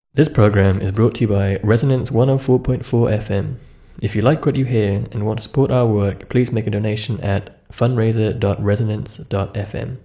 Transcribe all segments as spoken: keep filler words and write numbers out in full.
This program is brought to you by Resonance one oh four point four F M. If you like what you hear and want to support our work, please make a donation at fundraiser dot resonance dot f m.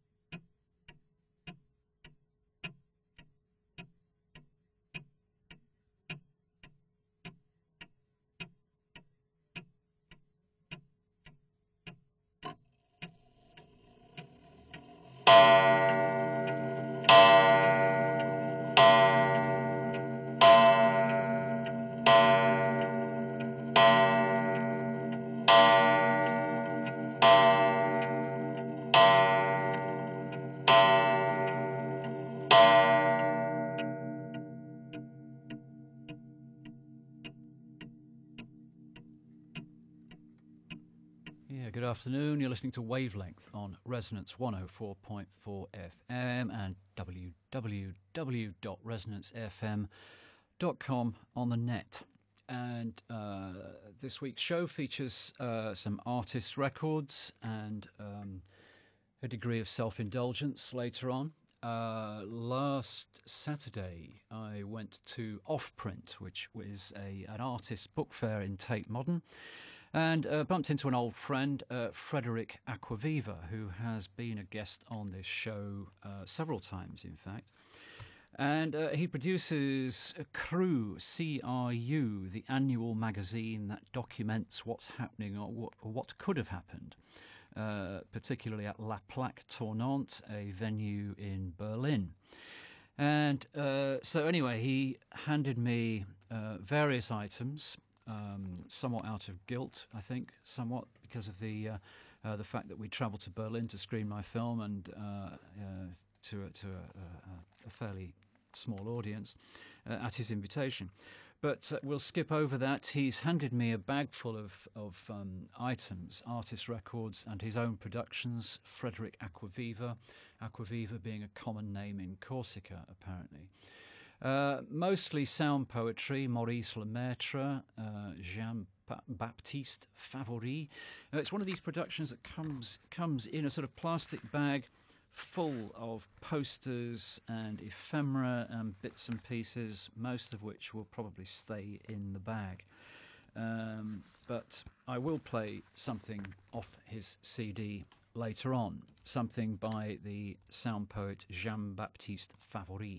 Yeah, good afternoon. You're listening to Wavelength on Resonance one oh four point four F M and w w w dot resonance f m dot com on the net. And uh, this week's show features uh, some artist records and um, a degree of self-indulgence later on. Uh, last Saturday, I went to Offprint, which was a an artist book fair in Tate Modern, and uh, bumped into an old friend, uh, Frederick Acquaviva, who has been a guest on this show uh, several times, in fact. And uh, he produces Crew, C R U, the annual magazine that documents what's happening or what, or what could have happened, uh, particularly at La Plaque Tournante, a venue in Berlin. And uh, so anyway, he handed me uh, various items, Um, somewhat out of guilt, I think, somewhat because of the uh, uh, the fact that we travelled to Berlin to screen my film and uh, uh, to a, to a, a, a fairly small audience uh, at his invitation. But uh, we'll skip over that. He's handed me a bag full of of um, items, artist records, and his own productions. Frederick Acquaviva, Acquaviva being a common name in Corsica, apparently. Uh, mostly sound poetry, Maurice Lemaitre, uh, Jean-Baptiste Favori. Uh, it's one of these productions that comes comes in a sort of plastic bag full of posters and ephemera and bits and pieces, most of which will probably stay in the bag. Um, but I will play something off his C D later on, something by the sound poet Jean-Baptiste Favori.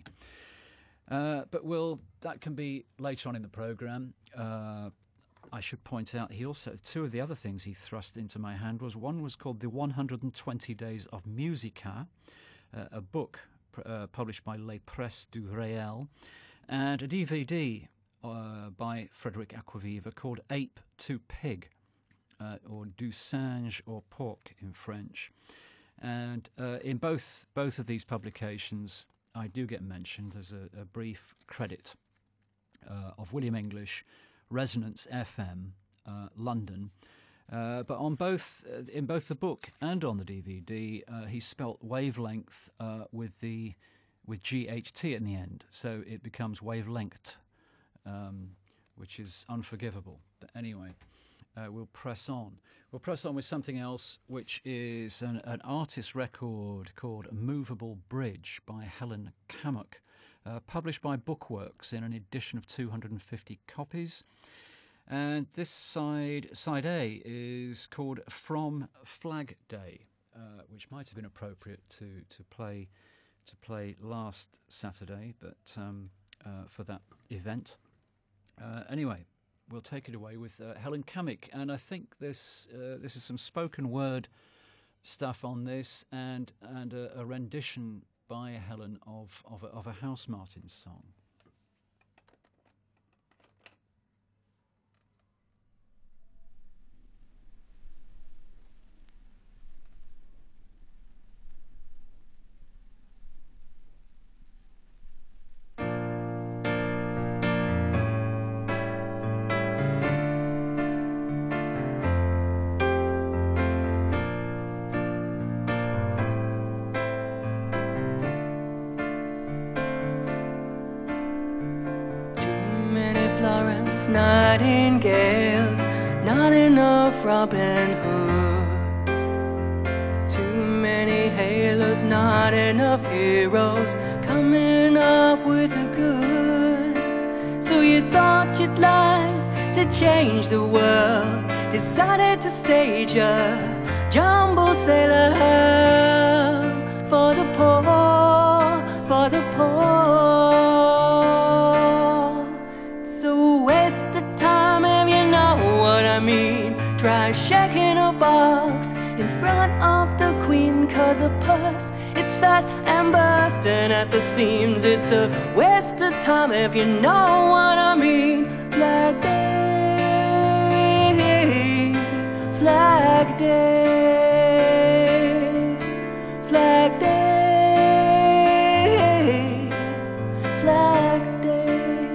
Uh, but we'll, that can be later on in the programme. Uh, I should point out he also, two of the other things he thrust into my hand was, one was called The one hundred twenty Days of Musica, uh, a book uh, published by Les Presses du Réel, and a D V D uh, by Frederick Acquaviva called Ape to Pig, uh, or Du Singe or Porc in French. And uh, in both both of these publications, I do get mentioned as a, a brief credit uh, of William English, Resonance F M, uh, London. Uh, but on both, uh, in both the book and on the D V D, uh, he spelt wavelength uh, with the with G H T in the end, so it becomes wavelength, um, which is unforgivable. But anyway, uh, we'll press on. We'll press on with something else, which is an, an artist record called Movable Bridge by Helen Kammock, uh, published by Bookworks in an edition of two hundred fifty copies. And this side, side A, is called From Flag Day, uh, which might have been appropriate to, to play to play last Saturday, but um, uh, for that event. Uh, anyway. We'll take it away with uh, Helen Kammock, and I think this uh, this is some spoken word stuff on this, and and a, a rendition by Helen of of a, of a House Martins song. Nightingales, not enough Robin Hoods. Too many halos, not enough heroes coming up with the goods. you'd like to change the world, decided to stage a jumbo sailor for the poor, for the poor. So waste the time if you know what I mean. Try shaking a box in front of the queen, cause a purse, it's fat and bursting at the seams. It's a waste of time if you know what I mean. Flag Day, Flag Day, Flag Day, Flag Day.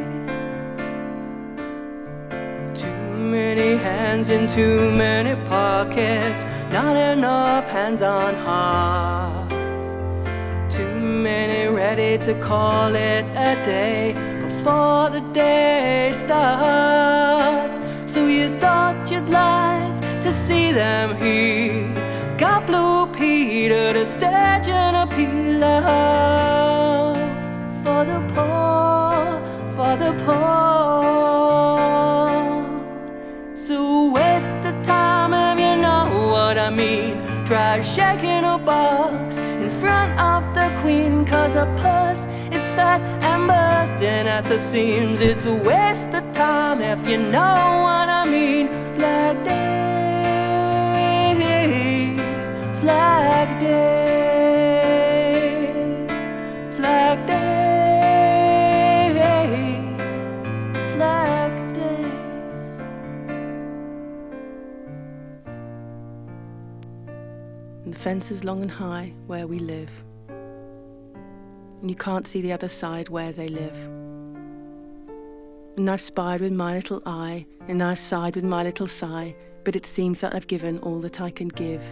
Too many hands in too many pockets, not enough hands on hearts. Too many ready to call it a day before the day starts. So you thought you'd like to see them here, got Blue Peter to stage an appeal for the poor, for the poor. So waste the time if you know what I mean. Try shaking a box in front of the queen, cause a purse is fat and bursting at the seams. It's a waste of time if you know what I mean. Flag Day, Flag Day, Flag Day, Flag Day. And the fence is long and high where we live, and you can't see the other side where they live. And I've spied with my little eye, and I've sighed with my little sigh, but it seems that I've given all that I can give.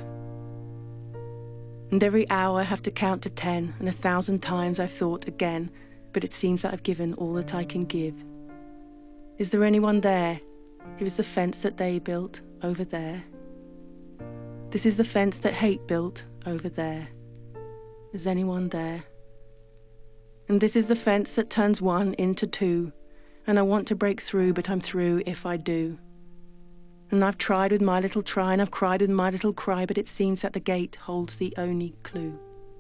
And every hour I have to count to ten, and a thousand times I've thought again, but it seems that I've given all that I can give. Is there anyone there? Here is the fence that they built over there. This is the fence that hate built over there. Is anyone there? And this is the fence that turns one into two, and I want to break through, but I'm through if I do. And I've tried with my little try, and I've cried with my little cry, but it seems that the gate holds the only clue.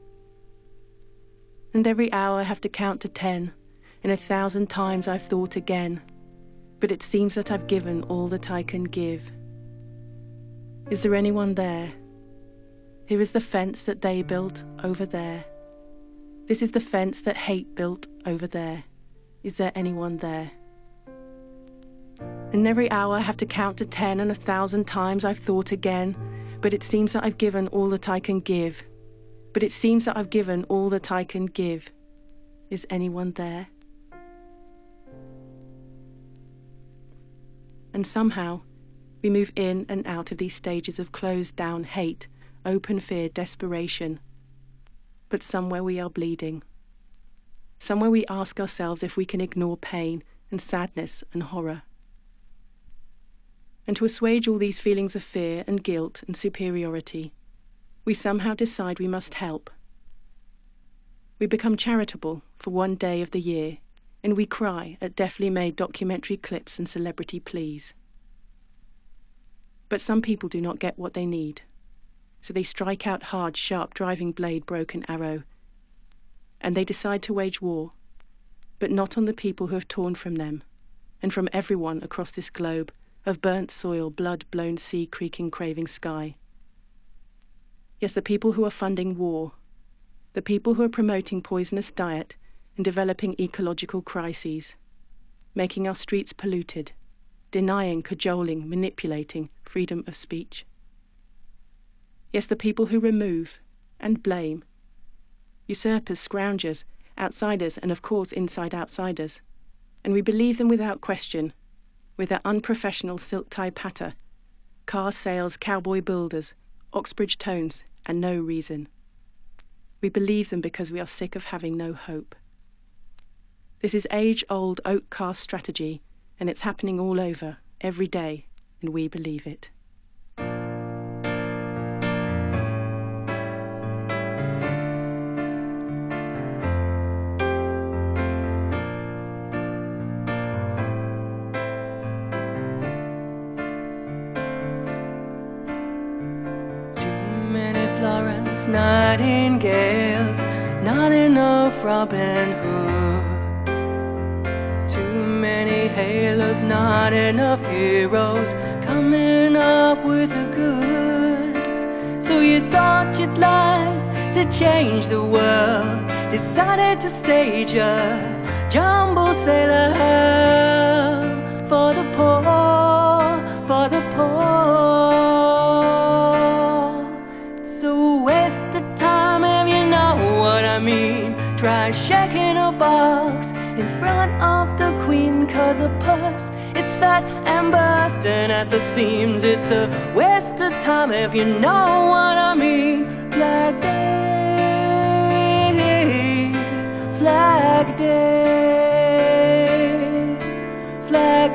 And every hour I have to count to ten, and a thousand times I've thought again, but it seems that I've given all that I can give. Is there anyone there? Here is the fence that they built over there. This is the fence that hate built over there. Is there anyone there? And every hour I have to count to ten, and a thousand times I've thought again, but it seems that I've given all that I can give. But it seems that I've given all that I can give. Is anyone there? And somehow, we move in and out of these stages of closed down hate, open fear, desperation. But somewhere we are bleeding. Somewhere we ask ourselves if we can ignore pain and sadness and horror. And to assuage all these feelings of fear and guilt and superiority, we somehow decide we must help. We become charitable for one day of the year, and we cry at deftly made documentary clips and celebrity pleas. But some people do not get what they need, so they strike out hard, sharp, driving blade, broken arrow, and they decide to wage war, but not on the people who have torn from them, and from everyone across this globe, of burnt soil, blood-blown sea, creaking, craving sky. Yes, the people who are funding war, the people who are promoting poisonous diet and developing ecological crises, making our streets polluted, denying, cajoling, manipulating freedom of speech. Yes, the people who remove and blame, usurpers, scroungers, outsiders, and of course inside outsiders, and we believe them without question, with their unprofessional silk-tie patter, car sales, cowboy builders, Oxbridge tones, and no reason. We believe them because we are sick of having no hope. This is age-old oak cast strategy, and it's happening all over, every day, and we believe it. Florence Nightingales, not enough Robin Hoods. Too many halos, not enough heroes coming up with the goods. So you thought you'd like to change the world, decided to stage a jumble sailor for the poor, for the poor. So waste of time if you know what I mean. Try shaking a box in front of the Queen, cause a purse, it's fat and bursting at the seams. It's a waste of time if you know what I mean. Flag Day, Flag Day, Flag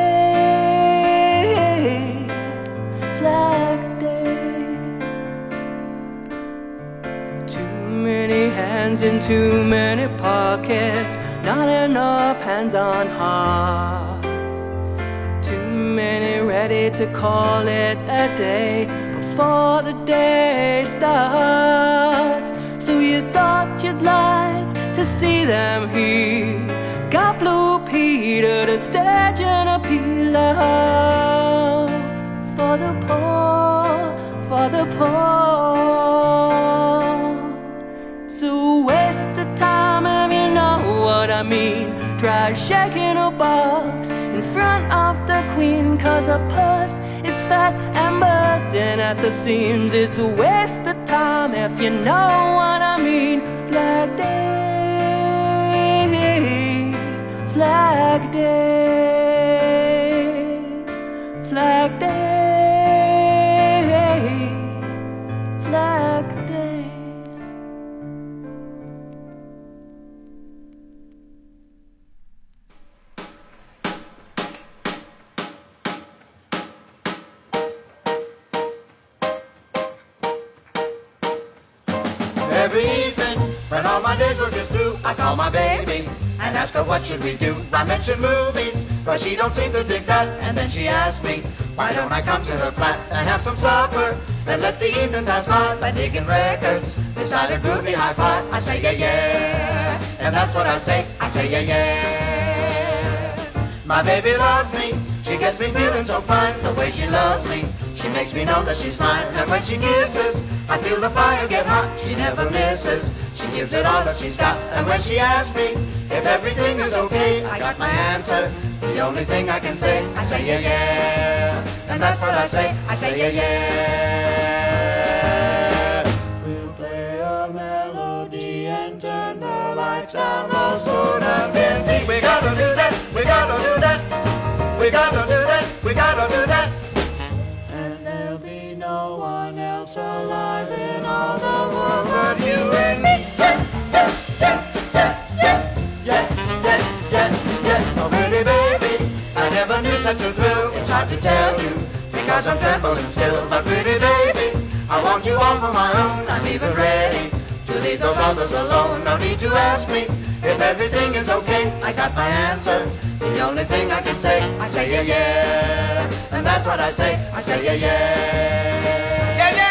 Day, Flag Day. Too many hands in too many pockets, not enough hands on hearts. Too many ready to call it a day before the day starts. So you thought you'd like to see them here. Got Blue Peter to stage an appeal for the poor, for the poor. So waste of time if you know what I mean. Try shaking a box in front of the Queen, cause a purse is fat and bursting at the seams. It's a waste of time if you know what I mean. Flag Day, Flag Day, Flag Day, Flag Day. Every evening, when all my days work is through, I call my baby and ask her what should we do. I mention movies, but she don't seem to dig that. And then she asks me, why don't I come to her flat and have some supper and let the evening pass by by digging records beside a groovy hi-fi. I say yeah yeah, and that's what I say. I say yeah yeah. My baby loves me, she gets me feeling so fine. The way she loves me, she makes me know that she's mine. And when she kisses, I feel the fire get hot. She never misses, she gives it all that she's got. And when she asks me if everything is okay, I got my answer, the only thing I can say. I say yeah yeah, and that's what I say. I say yeah yeah. We'll play a melody and turn the lights down low so that then see. We gotta do that, we gotta do that, we gotta do that, we gotta do that. And there'll be no one else alive in all the world but you and me. Yeah, yeah, yeah, yeah, yeah, yeah, yeah, yeah. Oh, pretty baby, I never knew such a thrill. It's hard to tell you because I'm trembling still. But pretty baby, I want you all for my own. I'm even ready to leave those others alone. No need to ask me if everything is okay. I got my answer, the only thing I can say. I say yeah yeah, and that's what I say. I say yeah yeah, yeah yeah.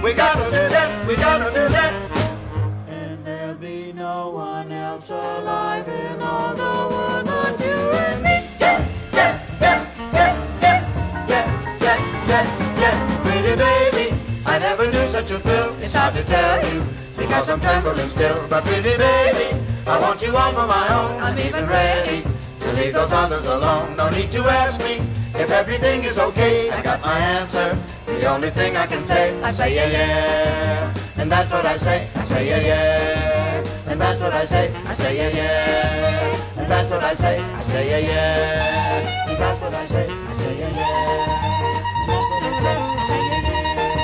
We gotta do that, we gotta do that. And there'll be no one else alive in all the world but you and me. Yeah, yeah, yeah, yeah, yeah, yeah, yeah, yeah, yeah. Pretty baby, I never knew such a thrill. It's hard to tell you because I'm trembling still. But pretty baby, I want you all for my own. I'm even ready to leave those others alone. No need to ask me if everything is okay. I got my answer. The only thing I can say, I say yeah, yeah. And that's what I say, I say yeah, yeah. And that's what I say, I say yeah, yeah. And that's what I say, I say yeah, yeah. And that's what I say, I say yeah, yeah. And that's what I say, I say yeah, yeah.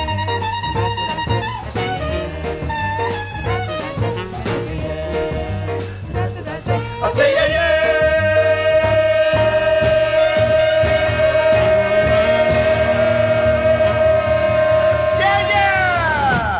I'll say yeah, yeah. Yeah, yeah.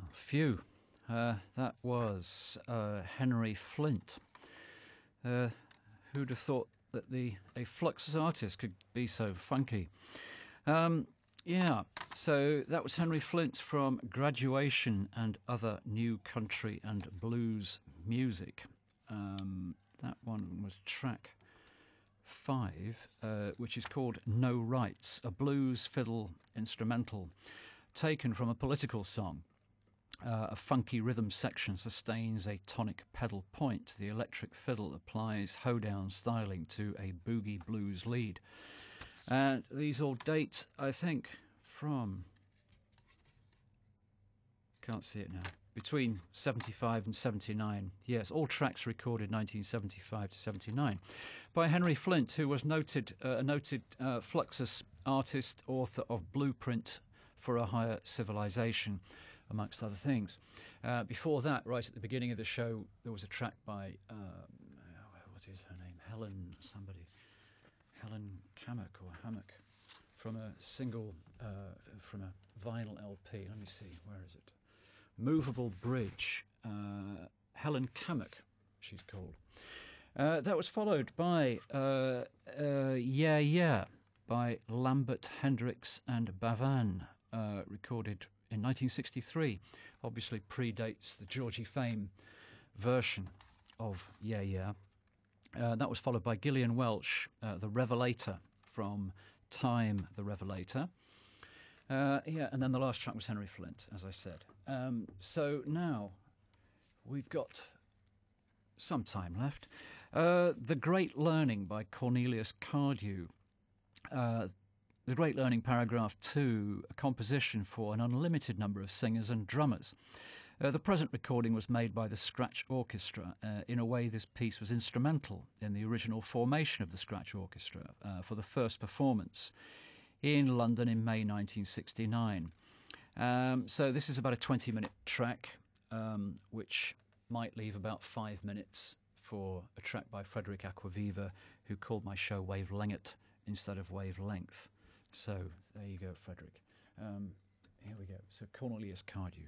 phew. Uh, that was uh, Henry Flint. Uh, who'd have thought that the a Fluxus artist could be so funky? Um, yeah, so that was Henry Flint from Graduation and Other New Country and Blues Music. Um, that one was track five, uh, which is called No Rights, a blues fiddle instrumental taken from a political song. Uh, a funky rhythm section sustains a tonic pedal point. The electric fiddle applies hoedown styling to a boogie blues lead. And these all date, I think, from... Can't see it now. Between seventy-five and seventy-nine. Yes, all tracks recorded nineteen seventy-five to seventy-nine. By Henry Flint, who was noted uh, a noted uh, Fluxus artist, author of Blueprint for a Higher Civilization, amongst other things. Uh, before that, right at the beginning of the show, there was a track by, um, what is her name? Helen somebody. Helen Kammock or Hammock, from a single, uh, from a vinyl L P. Let me see, where is it? Movable Bridge. Uh, Helen Kammock, she's called. Uh, that was followed by uh, uh, Yeah Yeah by Lambert Hendricks and Bavan, uh, recorded in nineteen sixty-three. Obviously predates the Georgie Fame version of Yeah Yeah. Uh, that was followed by Gillian Welch, uh, The Revelator, from Time the Revelator. Uh, yeah, and then the last track was Henry Flint, as I said. Um, so now we've got some time left. Uh, The Great Learning by Cornelius Cardew. Uh, The Great Learning, paragraph two, a composition for an unlimited number of singers and drummers. Uh, the present recording was made by the Scratch Orchestra. Uh, in a way, this piece was instrumental in the original formation of the Scratch Orchestra uh, for the first performance in London in May nineteen sixty-nine. Um, so this is about a twenty-minute track, um, which might leave about five minutes for a track by Frederick Acquaviva, who called my show Wavelength instead of Wavelength. So there you go, Frederick. Um, here we go. So Cornelius Cardew.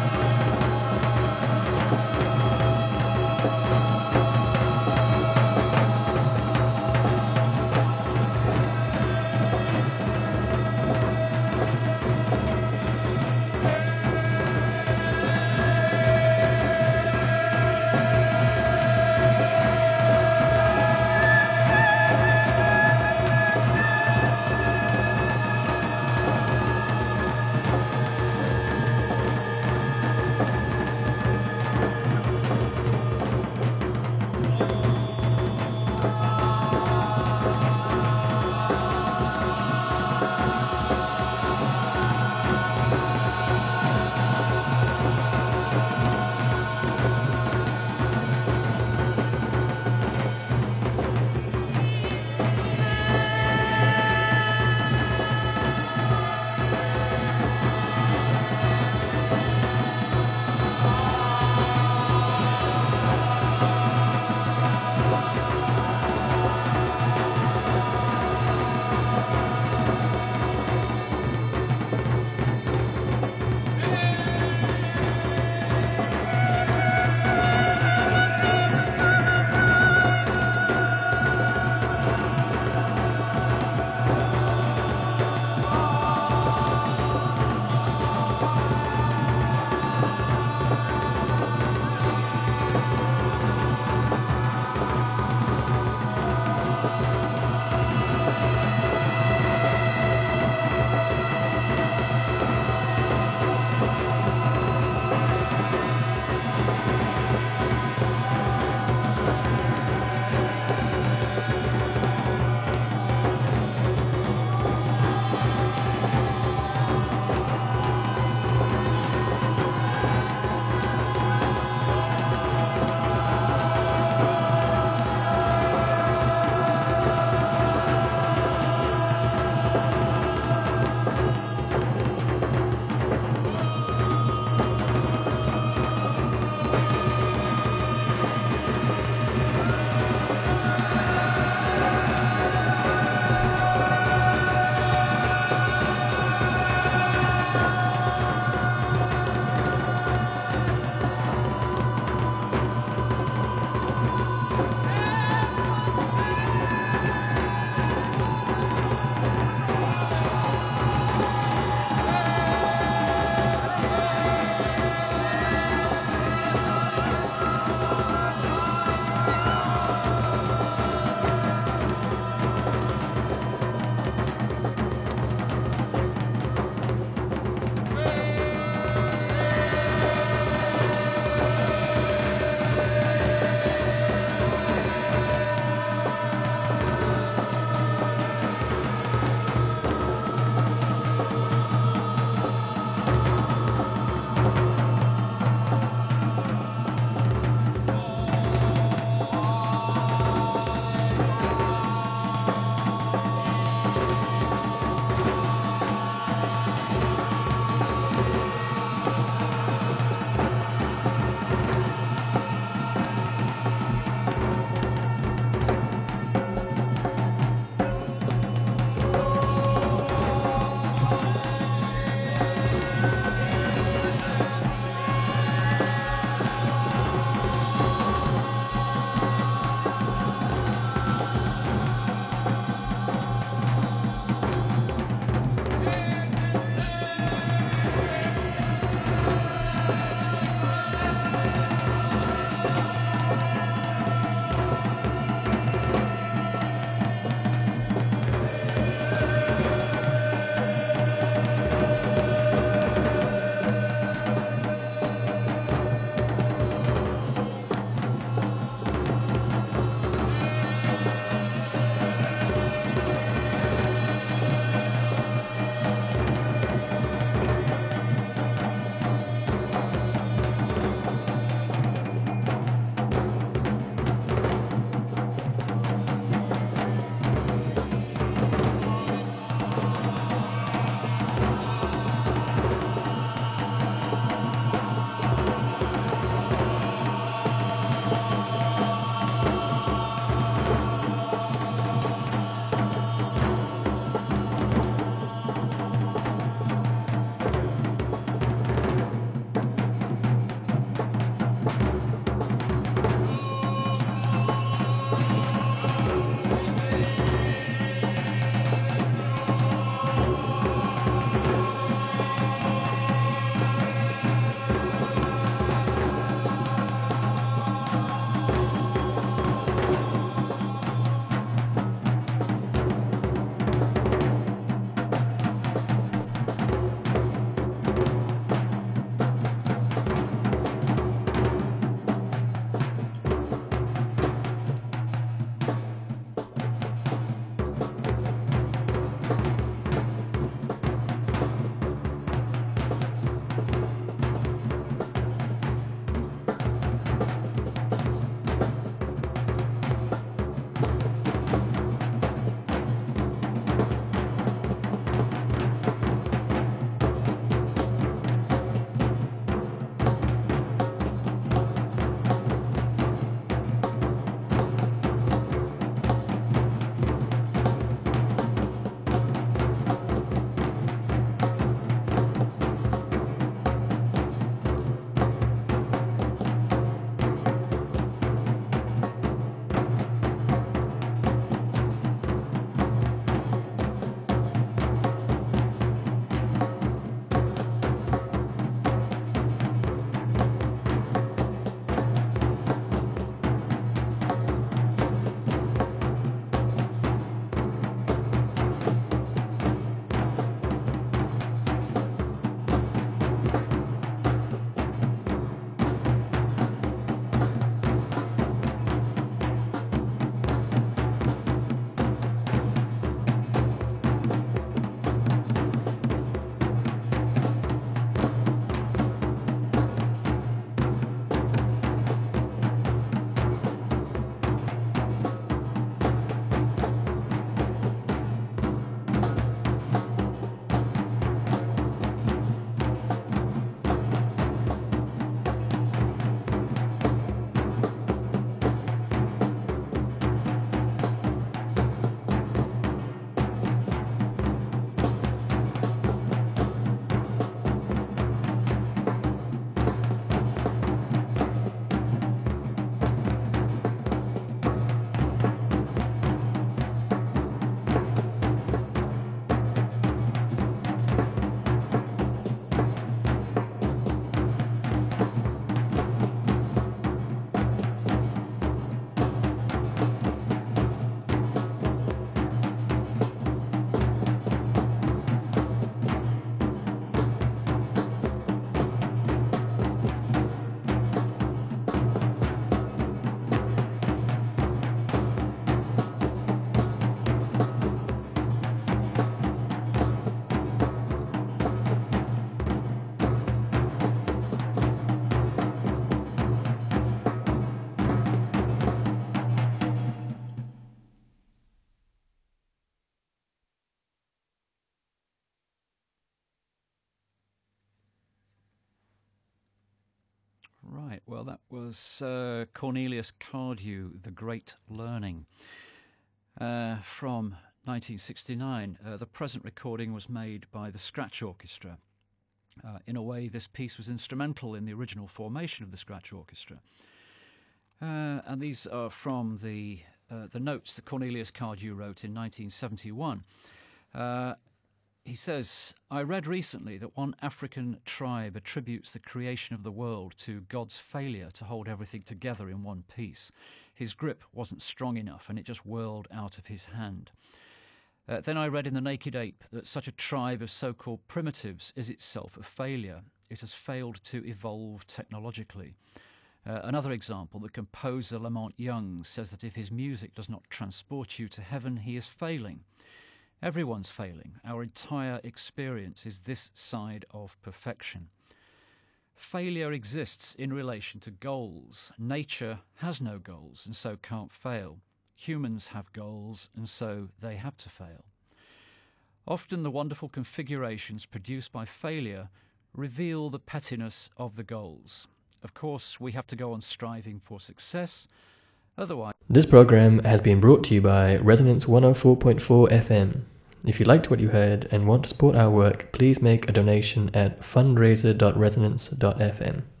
Right, well, that was uh, Cornelius Cardew, The Great Learning, uh, from nineteen sixty-nine. Uh, the present recording was made by the Scratch Orchestra. Uh, in a way, this piece was instrumental in the original formation of the Scratch Orchestra. Uh, and these are from the uh, the notes that Cornelius Cardew wrote in nineteen seventy-one. Uh, he says, I read recently that one African tribe attributes the creation of the world to God's failure to hold everything together in one piece. His grip wasn't strong enough and it just whirled out of his hand. Uh, then I read in The Naked Ape that such a tribe of so-called primitives is itself a failure. It has failed to evolve technologically. Uh, another example, the composer Lamont Young says that if his music does not transport you to heaven, he is failing. Everyone's failing. Our entire experience is this side of perfection. Failure exists in relation to goals. Nature has no goals and so can't fail. Humans have goals and so they have to fail. Often the wonderful configurations produced by failure reveal the pettiness of the goals. Of course, we have to go on striving for success, otherwise... This program has been brought to you by Resonance one oh four point four F M. If you liked what you heard and want to support our work, please make a donation at fundraiser dot resonance dot f m.